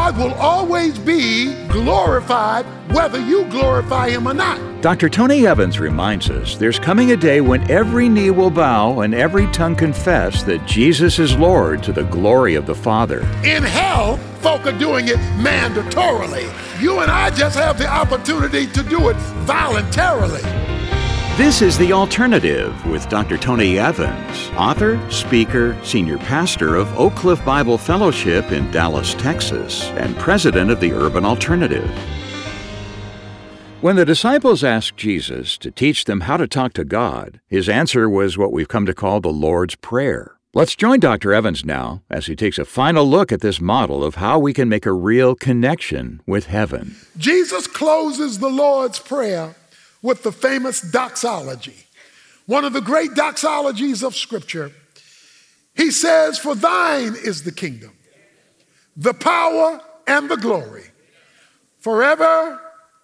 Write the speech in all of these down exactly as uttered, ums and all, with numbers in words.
God will always be glorified whether you glorify him or not. Doctor Tony Evans reminds us there's coming a day when every knee will bow and every tongue confess that Jesus is Lord to the glory of the Father. In hell, folk are doing it mandatorily. You and I just have the opportunity to do it voluntarily. This is The Alternative with Doctor Tony Evans, author, speaker, senior pastor of Oak Cliff Bible Fellowship in Dallas, Texas, and president of the Urban Alternative. When the disciples asked Jesus to teach them how to talk to God, his answer was what we've come to call the Lord's Prayer. Let's join Doctor Evans now as he takes a final look at this model of how we can make a real connection with heaven. Jesus closes the Lord's Prayer with the famous doxology, one of the great doxologies of Scripture. He says, "For thine is the kingdom, the power, and the glory, forever.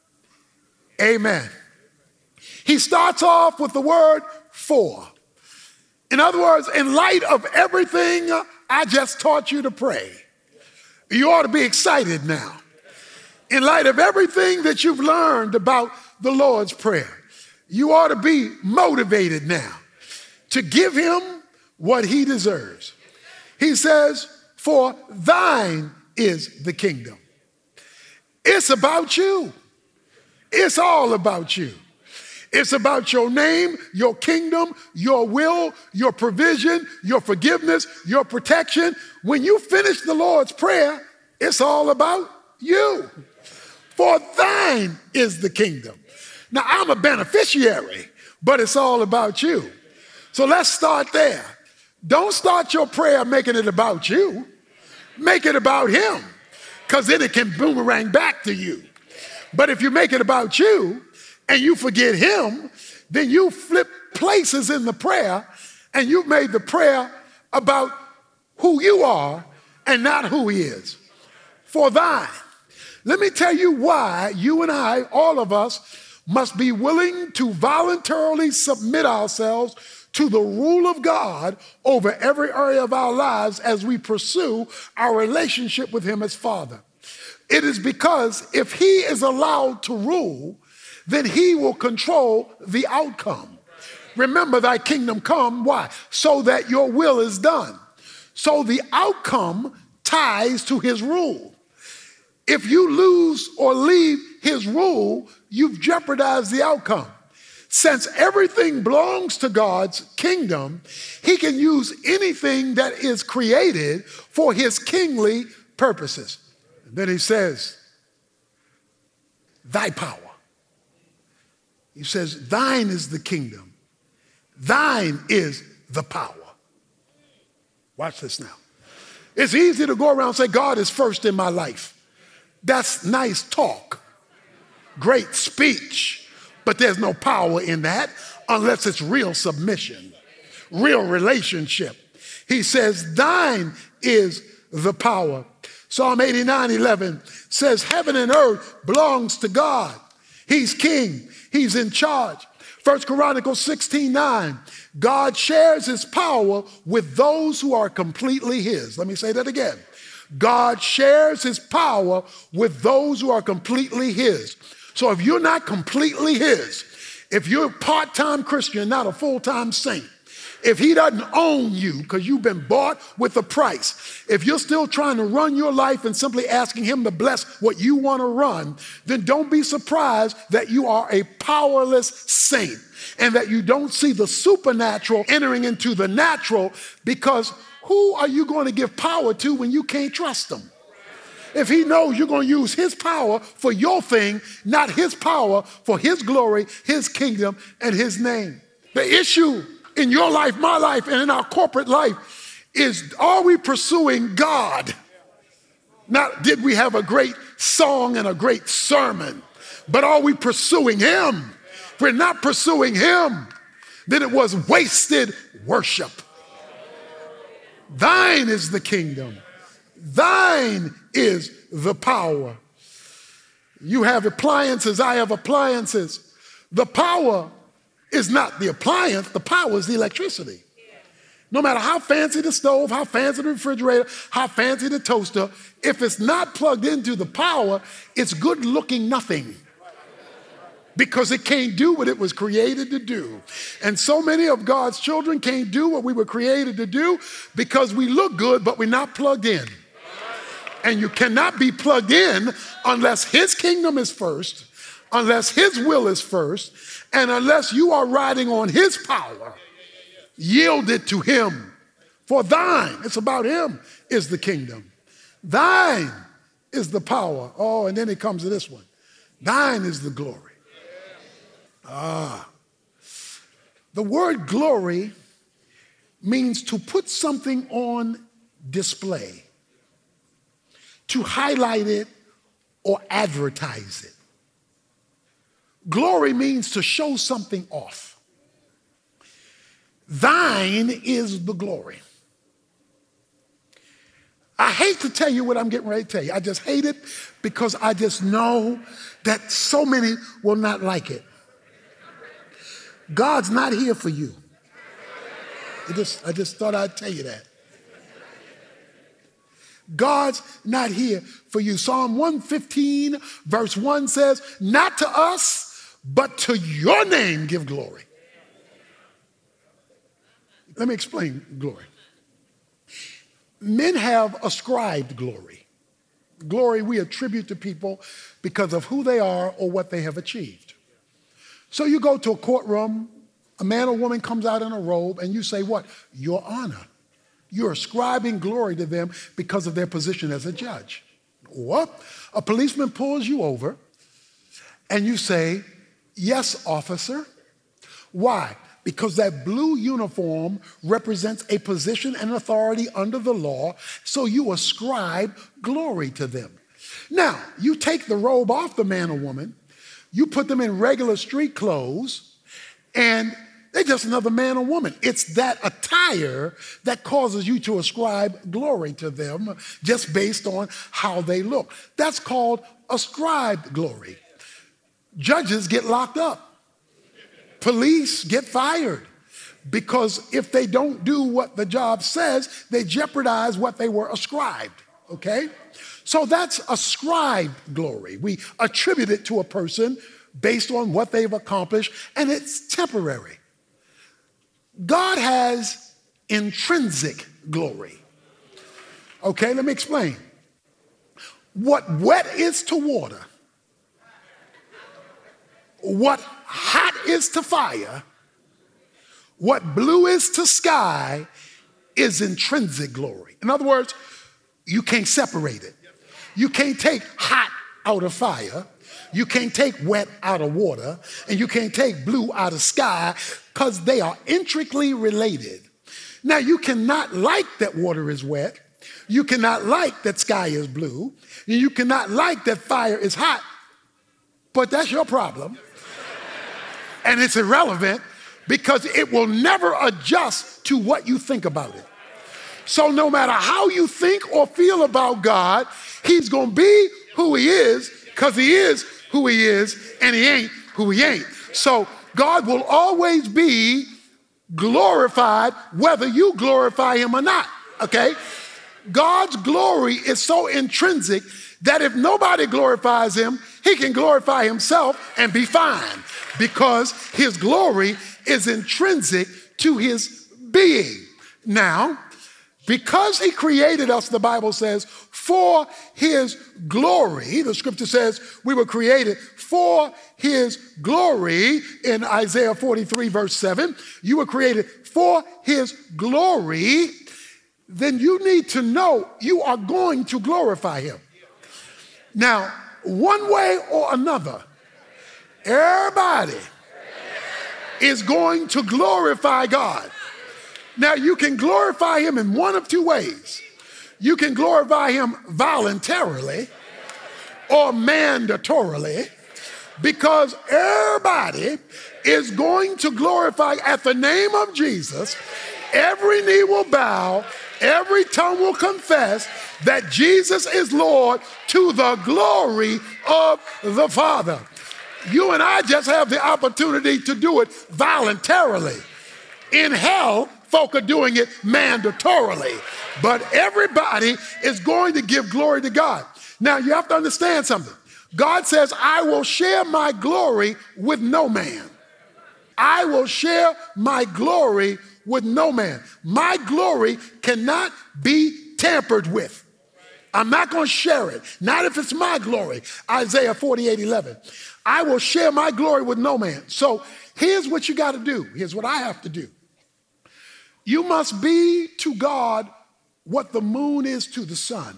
Amen." He starts off with the word "for." In other words, in light of everything I just taught you to pray, you ought to be excited now. In light of everything that you've learned about the Lord's Prayer, you ought to be motivated now to give him what he deserves. He says, "For thine is the kingdom." It's about you. It's all about you. It's about your name, your kingdom, your will, your provision, your forgiveness, your protection. When you finish the Lord's Prayer, it's all about you. For thine is the kingdom. Now, I'm a beneficiary, but it's all about you. So let's start there. Don't start your prayer making it about you. Make it about him, because then it can boomerang back to you. But if you make it about you and you forget him, then you flip places in the prayer and you've made the prayer about who you are and not who he is. For thine. Let me tell you why you and I, all of us, must be willing to voluntarily submit ourselves to the rule of God over every area of our lives as we pursue our relationship with him as Father. It is because if he is allowed to rule, then he will control the outcome. Remember, thy kingdom come, why? So that your will is done. So the outcome ties to his rule. If you lose or leave his rule, you've jeopardized the outcome. Since everything belongs to God's kingdom, he can use anything that is created for his kingly purposes. And then he says, thy power. He says, thine is the kingdom. Thine is the power. Watch this now. It's easy to go around and say, God is first in my life. That's nice talk, great speech, but there's no power in that unless it's real submission, real relationship. He says, thine is the power. Psalm eighty-nine eleven says, heaven and earth belongs to God. He's king. He's in charge. First Chronicles sixteen nine, God shares his power with those who are completely his. Let me say that again. God shares his power with those who are completely his. So if you're not completely his, if you're a part-time Christian, not a full-time saint, if he doesn't own you because you've been bought with a price, if you're still trying to run your life and simply asking him to bless what you want to run, then don't be surprised that you are a powerless saint and that you don't see the supernatural entering into the natural, because who are you going to give power to when you can't trust him? If he knows you're going to use his power for your thing, not his power for his glory, his kingdom, and his name. The issue in your life, my life, and in our corporate life is, are we pursuing God? Not did we have a great song and a great sermon, but are we pursuing him? If we're not pursuing him, then it was wasted worship. Thine is the kingdom. Thine is the power. You have appliances, I have appliances. The power is not the appliance, the power is the electricity. No matter how fancy the stove, how fancy the refrigerator, how fancy the toaster, if it's not plugged into the power, it's good looking nothing. Because it can't do what it was created to do. And so many of God's children can't do what we were created to do because we look good, but we're not plugged in. And you cannot be plugged in unless his kingdom is first, unless his will is first, and unless you are riding on his power. Yield it to him. For thine, it's about him, is the kingdom. Thine is the power. Oh, and then it comes to this one. Thine is the glory. Ah. The word glory means to put something on display, to highlight it or advertise it. Glory means to show something off. Thine is the glory. I hate to tell you what I'm getting ready to tell you. I just hate it because I just know that so many will not like it. God's not here for you. I just, I just thought I'd tell you that. God's not here for you. Psalm one fifteen verse one says, not to us, but to your name give glory. Let me explain glory. Men have ascribed glory. Glory we attribute to people because of who they are or what they have achieved. So you go to a courtroom, a man or woman comes out in a robe, and you say what? Your honor. You're ascribing glory to them because of their position as a judge. Or a policeman pulls you over, and you say, yes, officer. Why? Because that blue uniform represents a position and authority under the law, so you ascribe glory to them. Now, you take the robe off the man or woman, you put them in regular street clothes, and they're just another man or woman. It's that attire that causes you to ascribe glory to them just based on how they look. That's called ascribed glory. Judges get locked up. Police get fired because if they don't do what the job says, they jeopardize what they were ascribed, okay? So that's ascribed glory. We attribute it to a person based on what they've accomplished, and it's temporary. God has intrinsic glory. Okay, let me explain. What wet is to water, what hot is to fire, what blue is to sky is intrinsic glory. In other words, you can't separate it. You can't take hot out of fire. You can't take wet out of water. And you can't take blue out of sky because they are intricately related. Now, you cannot like that water is wet. You cannot like that sky is blue. And you cannot like that fire is hot. But that's your problem. And it's irrelevant because it will never adjust to what you think about it. So no matter how you think or feel about God, he's going to be who he is because he is who he is and he ain't who he ain't. So God will always be glorified whether you glorify him or not, okay? God's glory is so intrinsic that if nobody glorifies him, he can glorify himself and be fine because his glory is intrinsic to his being. Now, because he created us, the Bible says, for his glory. The scripture says we were created for his glory in Isaiah forty-three, verse seven. You were created for his glory. Then you need to know you are going to glorify him. Now, one way or another, everybody is going to glorify God. Now, you can glorify him in one of two ways. You can glorify him voluntarily or mandatorily because everybody is going to glorify at the name of Jesus. Every knee will bow, every tongue will confess that Jesus is Lord to the glory of the Father. You and I just have the opportunity to do it voluntarily. In hell, folk are doing it mandatorily. But everybody is going to give glory to God. Now, you have to understand something. God says, I will share my glory with no man. I will share my glory with no man. My glory cannot be tampered with. I'm not going to share it. Not if it's my glory. Isaiah forty-eight eleven. I will share my glory with no man. So here's what you got to do. Here's what I have to do. You must be to God what the moon is to the sun.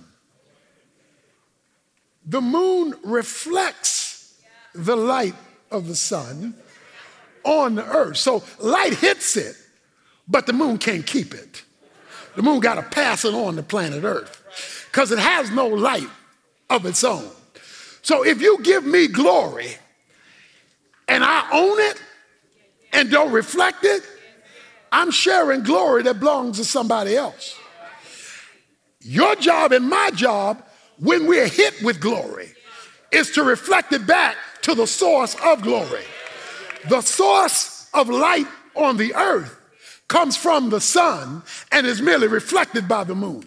The moon reflects the light of the sun on the earth. So light hits it, but the moon can't keep it. The moon got to pass it on to planet Earth because it has no light of its own. So if you give me glory and I own it and don't reflect it, I'm sharing glory that belongs to somebody else. Your job and my job, when we're hit with glory, is to reflect it back to the source of glory. The source of light on the earth comes from the sun and is merely reflected by the moon.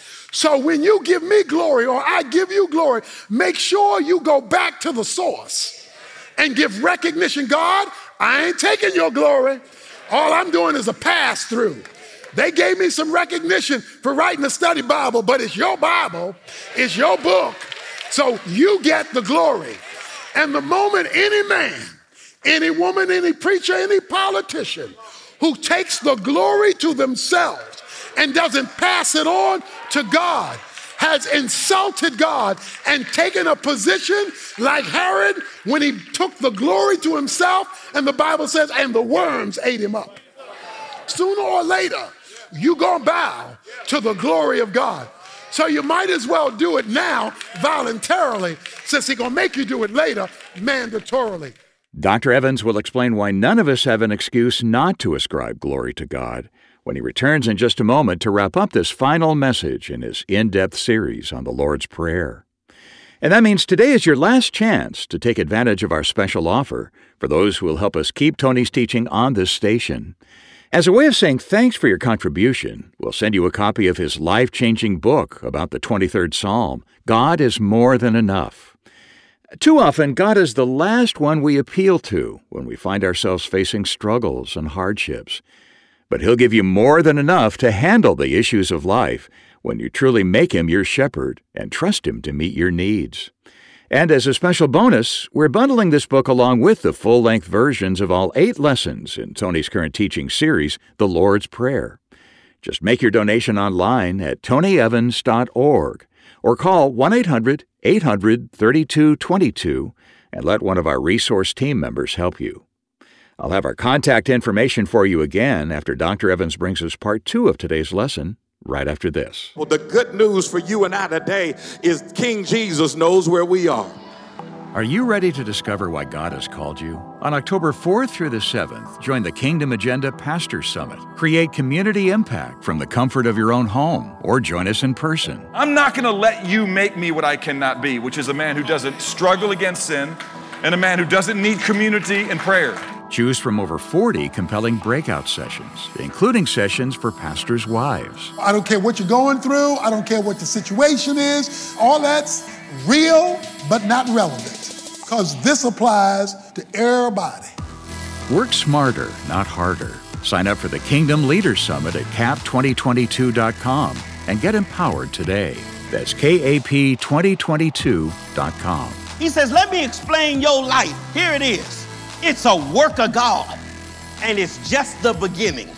So when you give me glory or I give you glory, make sure you go back to the source and give recognition. God, I ain't taking your glory. All I'm doing is a pass through. They gave me some recognition for writing a study Bible, but it's your Bible, it's your book, so you get the glory. And the moment any man, any woman, any preacher, any politician who takes the glory to themselves and doesn't pass it on to God has insulted God and taken a position like Herod when he took the glory to himself, and the Bible says, and the worms ate him up. Sooner or later, you're going to bow to the glory of God. So you might as well do it now voluntarily, since he's going to make you do it later mandatorily. Doctor Evans will explain why none of us have an excuse not to ascribe glory to God when he returns in just a moment to wrap up this final message in his in-depth series on the Lord's Prayer. And that means today is your last chance to take advantage of our special offer for those who will help us keep Tony's teaching on this station. As a way of saying thanks for your contribution, we'll send you a copy of his life-changing book about the twenty-third Psalm, God is More Than Enough. Too often, God is the last one we appeal to when we find ourselves facing struggles and hardships. But he'll give you more than enough to handle the issues of life when you truly make him your shepherd and trust him to meet your needs. And as a special bonus, we're bundling this book along with the full-length versions of all eight lessons in Tony's current teaching series, The Lord's Prayer. Just make your donation online at tony evans dot org or call one eight hundred eight hundred thirty-two twenty-two and let one of our resource team members help you. I'll have our contact information for you again after Doctor Evans brings us part two of today's lesson right after this. Well, the good news for you and I today is King Jesus knows where we are. Are you ready to discover why God has called you? On October fourth through the seventh, join the Kingdom Agenda Pastors Summit. Create community impact from the comfort of your own home, or join us in person. I'm not going to let you make me what I cannot be, which is a man who doesn't struggle against sin and a man who doesn't need community and prayer. Choose from over forty compelling breakout sessions, including sessions for pastors' wives. I don't care what you're going through. I don't care what the situation is. All that's real, but not relevant, because this applies to everybody. Work smarter, not harder. Sign up for the Kingdom Leaders Summit at C A P twenty twenty-two dot com and get empowered today. That's K A P twenty twenty-two dot com. He says, let me explain your life. Here it is. It's a work of God, and it's just the beginning.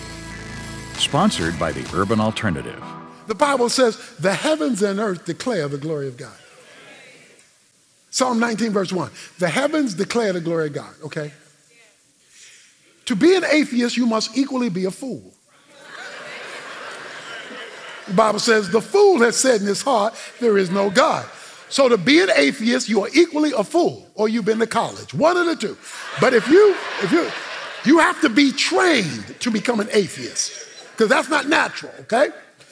Sponsored by the Urban Alternative. The Bible says, the heavens and earth declare the glory of God. Psalm nineteen, verse one. The heavens declare the glory of God, okay? To be an atheist, you must equally be a fool. The Bible says, the fool has said in his heart, there is no God. So to be an atheist, you are equally a fool, or you've been to college, one of the two. But if you, if you, you have to be trained to become an atheist, because that's not natural, okay?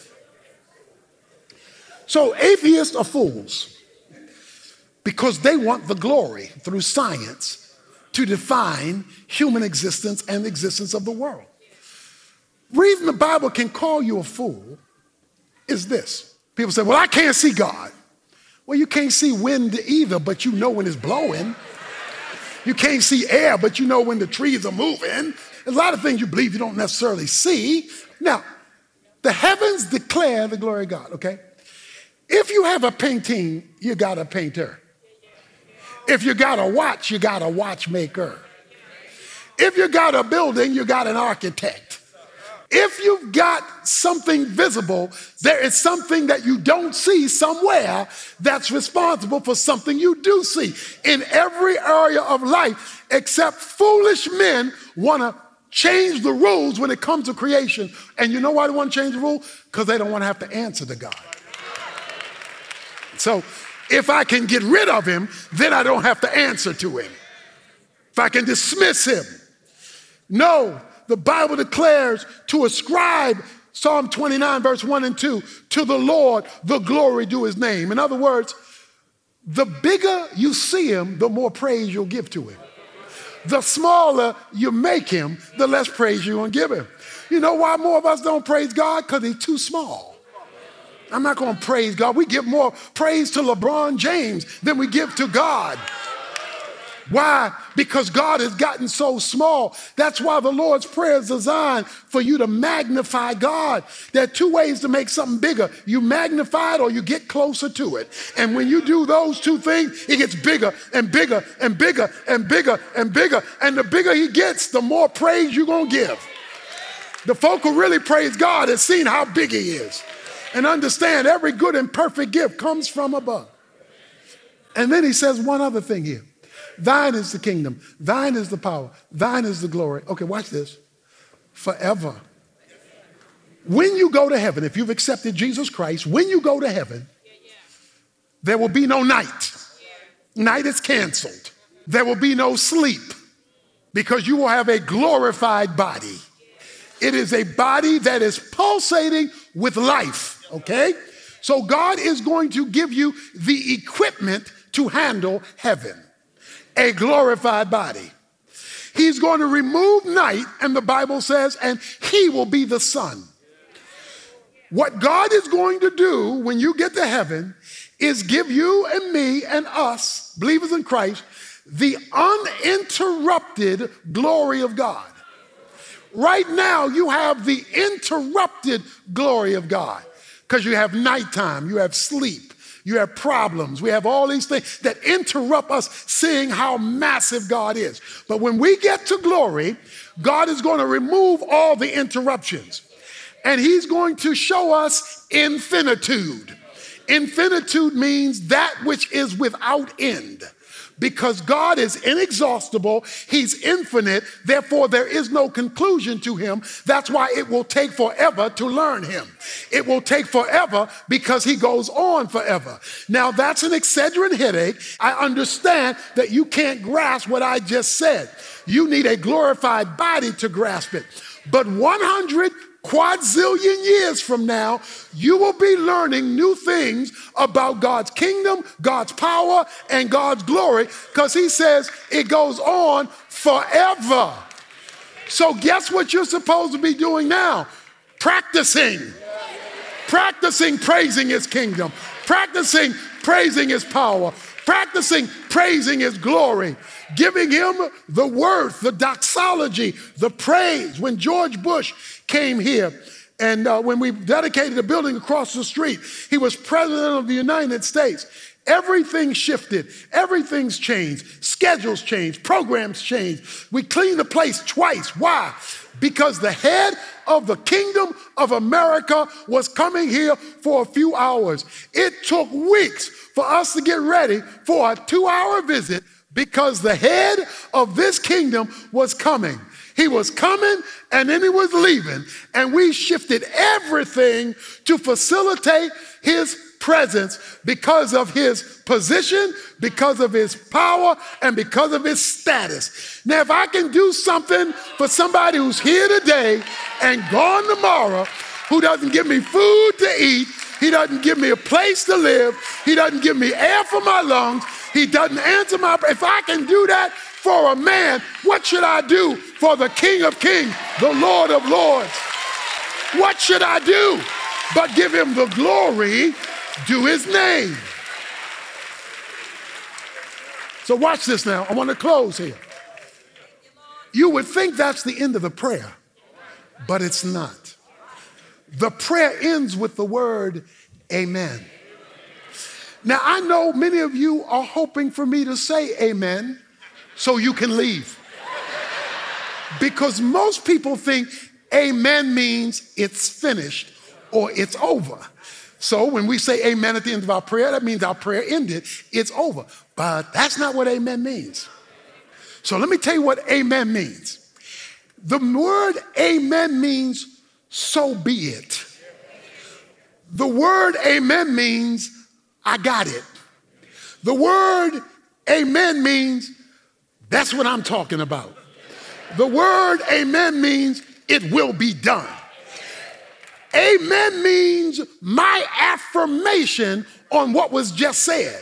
So atheists are fools because they want the glory through science to define human existence and the existence of the world. reason the Bible can call you a fool is this. People say, well, I can't see God. Well, you can't see wind either, but you know when it's blowing. You can't see air, but you know when the trees are moving. There's a lot of things you believe you don't necessarily see. Now, the heavens declare the glory of God, okay? If you have a painting, you got a painter. If you got a watch, you got a watchmaker. If you got a building, you got an architect. If you've got something visible, there is something that you don't see somewhere that's responsible for something you do see. In every area of life, except foolish men want to change the rules when it comes to creation. And you know why they want to change the rule? Because they don't want to have to answer to God. So if I can get rid of him, then I don't have to answer to him. If I can dismiss him. No, the Bible declares to ascribe, Psalm twenty-nine, verse one and two, to the Lord, the glory due his name. In other words, the bigger you see him, the more praise you'll give to him. The smaller you make him, the less praise you're going to give him. You know why more of us don't praise God? Because he's too small. I'm not going to praise God. We give more praise to LeBron James than we give to God. Why? Because God has gotten so small. That's why the Lord's Prayer is designed for you to magnify God. There are two ways to make something bigger. You magnify it or you get closer to it. And when you do those two things, it gets bigger and bigger and bigger and bigger and bigger. And the bigger he gets, the more praise you're going to give. The folk who really praise God have seen how big he is and understand every good and perfect gift comes from above. And then he says one other thing here. Thine is the kingdom. Thine is the power. Thine is the glory. Okay, watch this. Forever. When you go to heaven, if you've accepted Jesus Christ, when you go to heaven, there will be no night. Night is canceled. There will be no sleep because you will have a glorified body. It is a body that is pulsating with life, okay? So God is going to give you the equipment to handle heaven. A glorified body. He's going to remove night, and the Bible says, and he will be the sun. What God is going to do when you get to heaven is give you and me and us, believers in Christ, the uninterrupted glory of God. Right now, you have the interrupted glory of God because you have nighttime, you have sleep. You have problems. We have all these things that interrupt us seeing how massive God is. But when we get to glory, God is going to remove all the interruptions. And he's going to show us infinitude. Infinitude means that which is without end. Because God is inexhaustible, he's infinite, therefore there is no conclusion to him. That's why it will take forever to learn him. It will take forever because he goes on forever. Now that's an Excedrin headache. I understand that you can't grasp what I just said. You need a glorified body to grasp it. But one hundred quadzillion years from now, you will be learning new things about God's kingdom, God's power, and God's glory, because he says it goes on forever. So guess what you're supposed to be doing now? Practicing. Practicing praising his kingdom. Practicing praising his power. Practicing praising his glory. Giving him the worth, the doxology, the praise. When George Bush came here and uh, when we dedicated a building across the street, he was president of the United States. Everything shifted. Everything's changed. Schedules changed. Programs changed. We cleaned the place twice. Why? Because the head of the kingdom of America was coming here for a few hours. It took weeks for us to get ready for a two-hour visit because the head of this kingdom was coming. He was coming and then he was leaving. And we shifted everything to facilitate his presence because of his position, because of his power, and because of his status. Now, if I can do something for somebody who's here today and gone tomorrow, who doesn't give me food to eat, he doesn't give me a place to live, he doesn't give me air for my lungs, he doesn't answer my prayer. If I can do that for a man, what should I do for the King of Kings, the Lord of Lords? What should I do but give him the glory due his name? So watch this now. I want to close here. You would think that's the end of the prayer, but it's not. The prayer ends with the word amen. Now, I know many of you are hoping for me to say amen so you can leave. Because most people think amen means it's finished or it's over. So when we say amen at the end of our prayer, that means our prayer ended, it's over. But that's not what amen means. So let me tell you what amen means. The word amen means so be it. The word amen means I got it. The word amen means that's what I'm talking about. The word amen means it will be done. Amen means my affirmation on what was just said.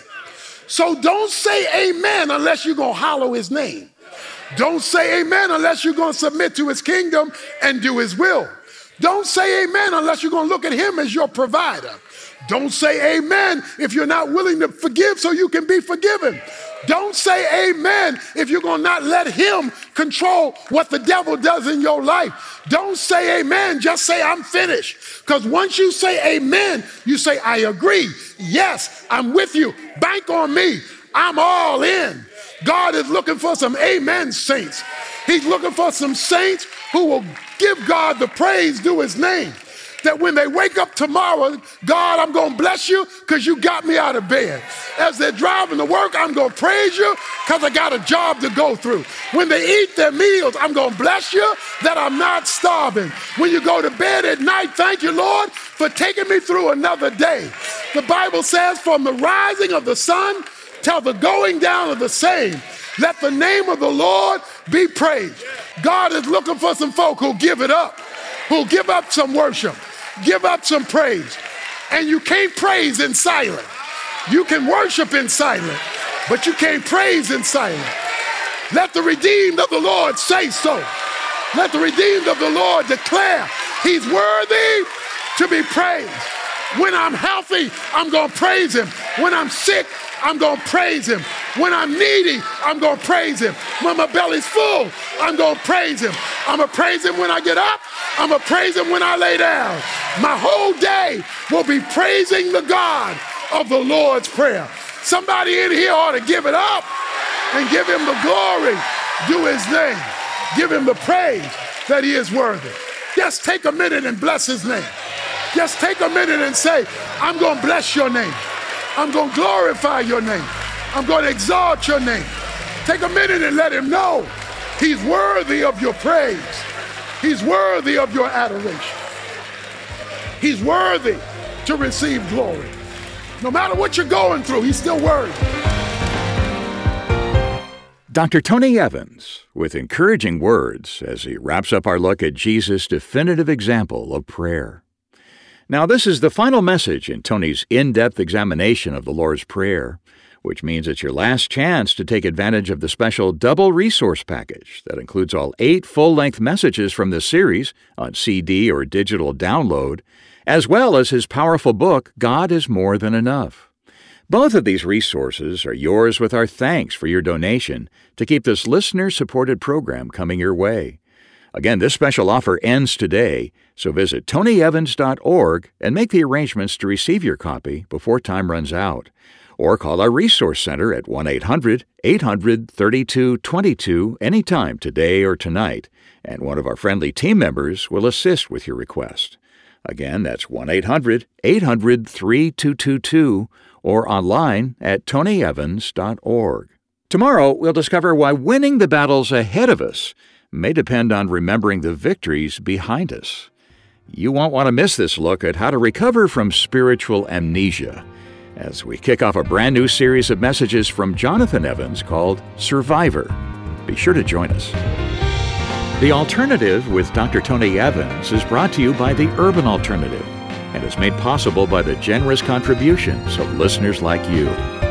So don't say amen unless you're going to hallow his name. Don't say amen unless you're going to submit to his kingdom and do his will. Don't say amen unless you're going to look at him as your provider. Don't say amen if you're not willing to forgive so you can be forgiven. Don't say amen if you're going to not let him control what the devil does in your life. Don't say amen, just say I'm finished. Because once you say amen, you say I agree. Yes, I'm with you. Bank on me. I'm all in. God is looking for some amen saints. He's looking for some saints who will give God the praise due his name. That when they wake up tomorrow, God, I'm going to bless you because you got me out of bed. As they're driving to work, I'm going to praise you because I got a job to go through. When they eat their meals, I'm going to bless you that I'm not starving. When you go to bed at night, thank you, Lord, for taking me through another day. The Bible says from the rising of the sun till the going down of the same, let the name of the Lord be praised. God is looking for some folk who'll give it up, who'll give up some worship. Give up some praise. And you can't praise in silence. You can worship in silence, but you can't praise in silence. Let the redeemed of the Lord say so. Let the redeemed of the Lord declare he's worthy to be praised. When I'm healthy, I'm going to praise him. When I'm sick, I'm going to praise him. When I'm needy, I'm going to praise him. When my belly's full, I'm going to praise him. I'm going to praise him when I get up. I'm going to praise him when I lay down. My whole day will be praising the God of the Lord's Prayer. Somebody in here ought to give it up and give him the glory, do his name. Give him the praise that he is worthy. Just take a minute and bless his name. Just take a minute and say, I'm going to bless your name. I'm going to glorify your name. I'm going to exalt your name. Take a minute and let him know he's worthy of your praise. He's worthy of your adoration. He's worthy to receive glory. No matter what you're going through, he's still worthy. Doctor Tony Evans, with encouraging words as he wraps up our look at Jesus' definitive example of prayer. Now, this is the final message in Tony's in-depth examination of the Lord's Prayer, which means it's your last chance to take advantage of the special double resource package that includes all eight full-length messages from this series on C D or digital download, as well as his powerful book, God is More Than Enough. Both of these resources are yours with our thanks for your donation to keep this listener-supported program coming your way. Again, this special offer ends today, so visit tony evans dot org and make the arrangements to receive your copy before time runs out. Or call our Resource Center at one eight hundred eight hundred thirty-two twenty-two anytime today or tonight, and one of our friendly team members will assist with your request. Again, that's one eight hundred eight hundred thirty-two twenty-two or online at tony evans dot org. Tomorrow, we'll discover why winning the battles ahead of us may depend on remembering the victories behind us. You won't want to miss this look at how to recover from spiritual amnesia as we kick off a brand new series of messages from Jonathan Evans called Survivor. Be sure to join us. The Alternative with Doctor Tony Evans is brought to you by the Urban Alternative and is made possible by the generous contributions of listeners like you.